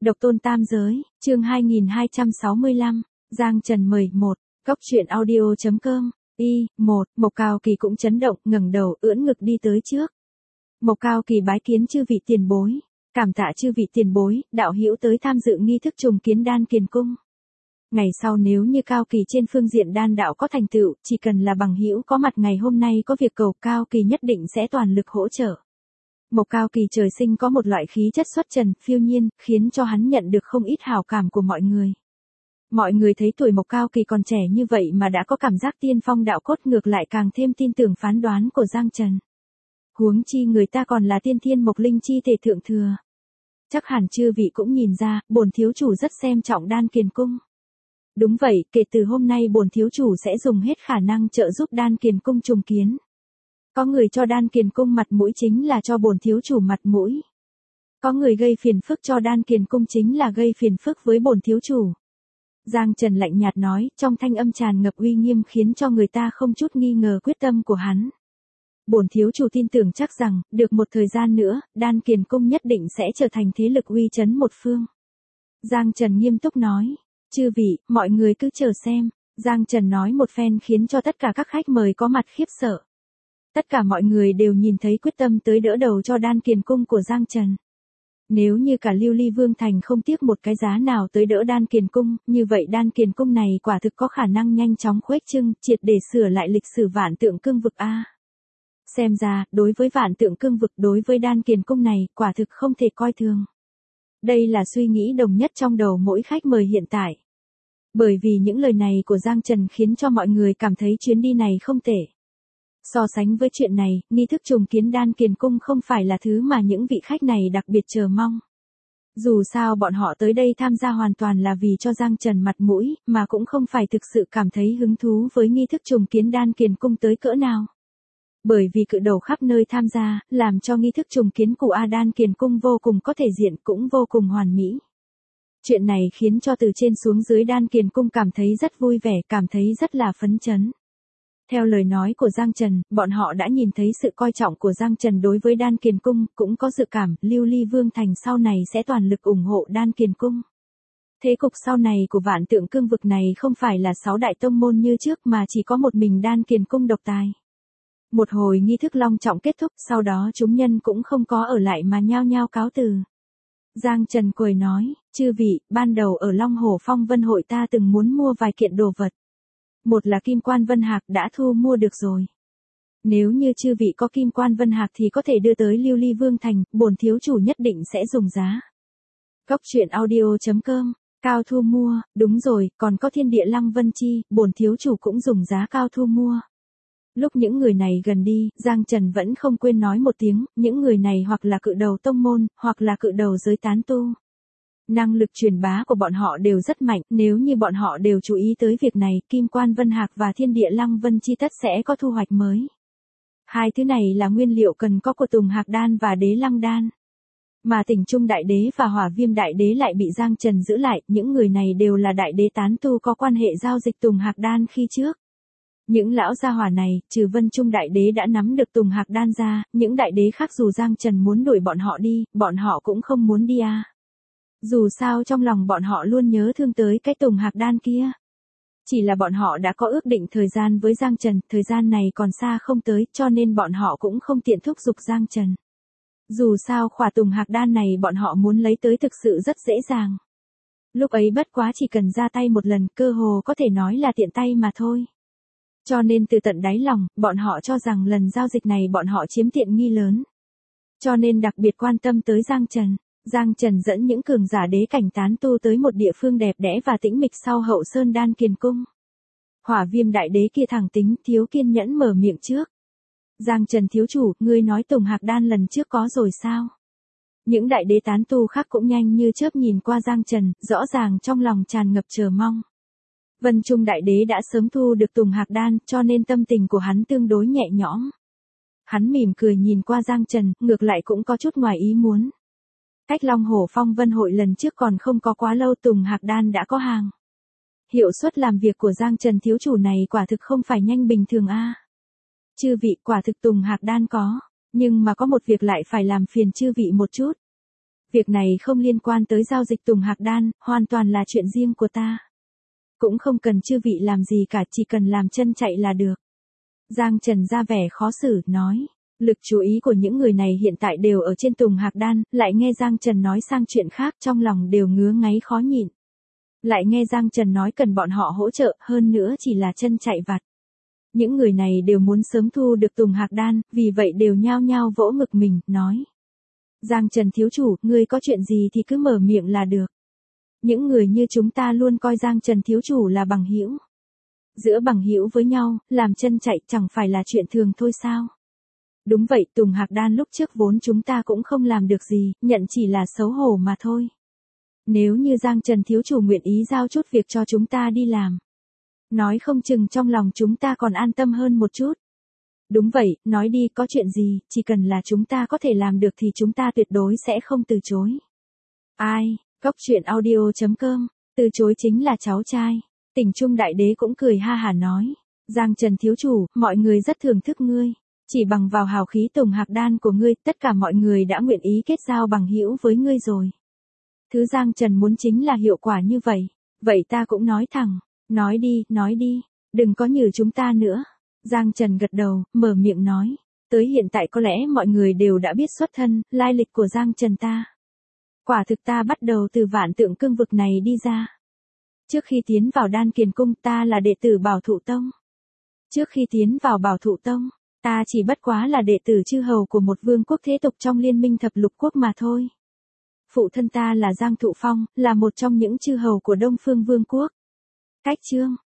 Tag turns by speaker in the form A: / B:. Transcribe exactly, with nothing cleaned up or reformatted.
A: Độc tôn tam giới, chương hai nghìn hai trăm sáu mươi lăm, Giang Trần mời một, Cốc truyện audio.com, y, một, Mộc Cao Kỳ cũng chấn động, ngẩng đầu, ưỡn ngực đi tới trước. Mộc Cao Kỳ bái kiến chư vị tiền bối, cảm tạ chư vị tiền bối, đạo hữu tới tham dự nghi thức trùng kiến đan kiền cung. Ngày sau nếu như Cao Kỳ trên phương diện đan đạo có thành tựu, chỉ cần là bằng hữu có mặt ngày hôm nay có việc cầu, Cao Kỳ nhất định sẽ toàn lực hỗ trợ. Mộc Cao Kỳ trời sinh có một loại khí chất xuất trần, phiêu nhiên, khiến cho hắn nhận được không ít hảo cảm của mọi người. Mọi người thấy tuổi Mộc Cao Kỳ còn trẻ như vậy mà đã có cảm giác tiên phong đạo cốt, ngược lại càng thêm tin tưởng phán đoán của Giang Trần. Huống chi người ta còn là tiên thiên Mộc Linh chi thể thượng thừa. Chắc hẳn chư vị cũng nhìn ra, bổn thiếu chủ rất xem trọng đan kiền cung. Đúng vậy, kể từ hôm nay bổn thiếu chủ sẽ dùng hết khả năng trợ giúp đan kiền cung trùng kiến. Có người cho đan kiền cung mặt mũi chính là cho bổn thiếu chủ mặt mũi. Có người gây phiền phức cho đan kiền cung chính là gây phiền phức với bổn thiếu chủ. Giang Trần lạnh nhạt nói, trong thanh âm tràn ngập uy nghiêm khiến cho người ta không chút nghi ngờ quyết tâm của hắn. Bổn thiếu chủ tin tưởng chắc rằng, được một thời gian nữa, đan kiền cung nhất định sẽ trở thành thế lực uy chấn một phương. Giang Trần nghiêm túc nói, chư vị, mọi người cứ chờ xem. Giang Trần nói một phen khiến cho tất cả các khách mời có mặt khiếp sợ. Tất cả mọi người đều nhìn thấy quyết tâm tới đỡ đầu cho đan kiền cung của Giang Trần. Nếu như cả Lưu Ly Vương Thành không tiếc một cái giá nào tới đỡ đan kiền cung, như vậy đan kiền cung này quả thực có khả năng nhanh chóng khuếch trương, triệt để sửa lại lịch sử vạn tượng cương vực A. Xem ra, đối với vạn tượng cương vực, đối với đan kiền cung này, quả thực không thể coi thường. Đây là suy nghĩ đồng nhất trong đầu mỗi khách mời hiện tại. Bởi vì những lời này của Giang Trần khiến cho mọi người cảm thấy chuyến đi này không tệ. So sánh với chuyện này, nghi thức trùng kiến đan kiền cung không phải là thứ mà những vị khách này đặc biệt chờ mong. Dù sao bọn họ tới đây tham gia hoàn toàn là vì cho Giang Trần mặt mũi, mà cũng không phải thực sự cảm thấy hứng thú với nghi thức trùng kiến đan kiền cung tới cỡ nào. Bởi vì cự đầu khắp nơi tham gia, làm cho nghi thức trùng kiến của A đan kiền cung vô cùng có thể diện, cũng vô cùng hoàn mỹ. Chuyện này khiến cho từ trên xuống dưới đan kiền cung cảm thấy rất vui vẻ, cảm thấy rất là phấn chấn. Theo lời nói của Giang Trần, bọn họ đã nhìn thấy sự coi trọng của Giang Trần đối với đan kiền cung, cũng có dự cảm, Lưu Ly Vương Thành sau này sẽ toàn lực ủng hộ đan kiền cung. Thế cục sau này của vạn tượng cương vực này không phải là sáu đại tông môn như trước mà chỉ có một mình đan kiền cung độc tài. Một hồi nghi thức long trọng kết thúc, sau đó chúng nhân cũng không có ở lại mà nhao nhao cáo từ. Giang Trần cười nói, chư vị, ban đầu ở Long Hồ Phong Vân Hội ta từng muốn mua vài kiện đồ vật. Một là kim quan vân hạc đã thu mua được rồi. Nếu như chư vị có kim quan vân hạc thì có thể đưa tới Lưu Ly Vương Thành, bổn thiếu chủ nhất định sẽ dùng giá. Cốc truyện audio.com, cao thu mua, đúng rồi, còn có thiên địa lăng vân chi, bổn thiếu chủ cũng dùng giá cao thu mua. Lúc những người này gần đi, Giang Trần vẫn không quên nói một tiếng, những người này hoặc là cự đầu tông môn, hoặc là cự đầu giới tán tu. Năng lực truyền bá của bọn họ đều rất mạnh, nếu như bọn họ đều chú ý tới việc này, Kim Quan Vân Hạc và Thiên Địa Lăng Vân Chi tất sẽ có thu hoạch mới. Hai thứ này là nguyên liệu cần có của Tùng Hạc Đan và Đế Lăng Đan. Mà Tỉnh Trung Đại Đế và Hỏa Viêm Đại Đế lại bị Giang Trần giữ lại, những người này đều là đại đế tán tu có quan hệ giao dịch Tùng Hạc Đan khi trước. Những lão gia hỏa này, trừ Vân Trung Đại Đế đã nắm được Tùng Hạc Đan ra, những đại đế khác dù Giang Trần muốn đuổi bọn họ đi, bọn họ cũng không muốn đi à. Dù sao trong lòng bọn họ luôn nhớ thương tới cái Tùng Hạc Đan kia. Chỉ là bọn họ đã có ước định thời gian với Giang Trần, thời gian này còn xa không tới, cho nên bọn họ cũng không tiện thúc giục Giang Trần. Dù sao khỏa Tùng Hạc Đan này bọn họ muốn lấy tới thực sự rất dễ dàng. Lúc ấy bất quá chỉ cần ra tay một lần, cơ hồ có thể nói là tiện tay mà thôi. Cho nên từ tận đáy lòng, bọn họ cho rằng lần giao dịch này bọn họ chiếm tiện nghi lớn. Cho nên đặc biệt quan tâm tới Giang Trần. Giang Trần dẫn những cường giả đế cảnh tán tu tới một địa phương đẹp đẽ và tĩnh mịch sau hậu sơn đan kiền cung. Hỏa Viêm Đại Đế kia thẳng tính, thiếu kiên nhẫn mở miệng trước. Giang Trần thiếu chủ, ngươi nói Tùng Hạc Đan lần trước có rồi sao? Những đại đế tán tu khác cũng nhanh như chớp nhìn qua Giang Trần, rõ ràng trong lòng tràn ngập chờ mong. Vân Trung Đại Đế đã sớm thu được Tùng Hạc Đan, cho nên tâm tình của hắn tương đối nhẹ nhõm. Hắn mỉm cười nhìn qua Giang Trần, ngược lại cũng có chút ngoài ý muốn. Cách Long Hồ Phong Vân Hội lần trước còn không có quá lâu Tùng Hạc Đan đã có hàng. Hiệu suất làm việc của Giang Trần thiếu chủ này quả thực không phải nhanh bình thường a. À. Chư vị, quả thực Tùng Hạc Đan có, nhưng mà có một việc lại phải làm phiền chư vị một chút. Việc này không liên quan tới giao dịch Tùng Hạc Đan, hoàn toàn là chuyện riêng của ta. Cũng không cần chư vị làm gì cả, chỉ cần làm chân chạy là được. Giang Trần ra vẻ khó xử, nói. Lực chú ý của những người này hiện tại đều ở trên Tùng Hạc Đan, lại nghe Giang Trần nói sang chuyện khác, trong lòng đều ngứa ngáy khó nhịn. Lại nghe Giang Trần nói cần bọn họ hỗ trợ, hơn nữa chỉ là chân chạy vặt. Những người này đều muốn sớm thu được Tùng Hạc Đan, vì vậy đều nhao nhao vỗ ngực mình, nói. Giang Trần thiếu chủ, ngươi có chuyện gì thì cứ mở miệng là được. Những người như chúng ta luôn coi Giang Trần thiếu chủ là bằng hữu. Giữa bằng hữu với nhau, làm chân chạy chẳng phải là chuyện thường thôi sao? Đúng vậy, Tùng Hạc Đan lúc trước vốn chúng ta cũng không làm được gì, nhận chỉ là xấu hổ mà thôi. Nếu như Giang Trần thiếu chủ nguyện ý giao chút việc cho chúng ta đi làm. Nói không chừng trong lòng chúng ta còn an tâm hơn một chút. Đúng vậy, nói đi, có chuyện gì, chỉ cần là chúng ta có thể làm được thì chúng ta tuyệt đối sẽ không từ chối. Ai, Cóc truyện audio chấm com, từ chối chính là cháu trai. Tỉnh Trung Đại Đế cũng cười ha hả nói. Giang Trần thiếu chủ, mọi người rất thưởng thức ngươi. Chỉ bằng vào hào khí Tùng Hạc Đan của ngươi, tất cả mọi người đã nguyện ý kết giao bằng hữu với ngươi rồi. Thứ Giang Trần muốn chính là hiệu quả như vậy. Vậy ta cũng nói thẳng. Nói đi, nói đi. Đừng có nhử chúng ta nữa. Giang Trần gật đầu, mở miệng nói. Tới hiện tại có lẽ mọi người đều đã biết xuất thân, lai lịch của Giang Trần ta. Quả thực ta bắt đầu từ vạn tượng cương vực này đi ra. Trước khi tiến vào Đan Kiền Cung ta là đệ tử Bảo Thụ Tông. Trước khi tiến vào Bảo Thụ Tông, ta chỉ bất quá là đệ tử chư hầu của một vương quốc thế tục trong liên minh thập lục quốc mà thôi. Phụ thân ta là Giang Thụ Phong, là một trong những chư hầu của Đông Phương Vương quốc. Cách chương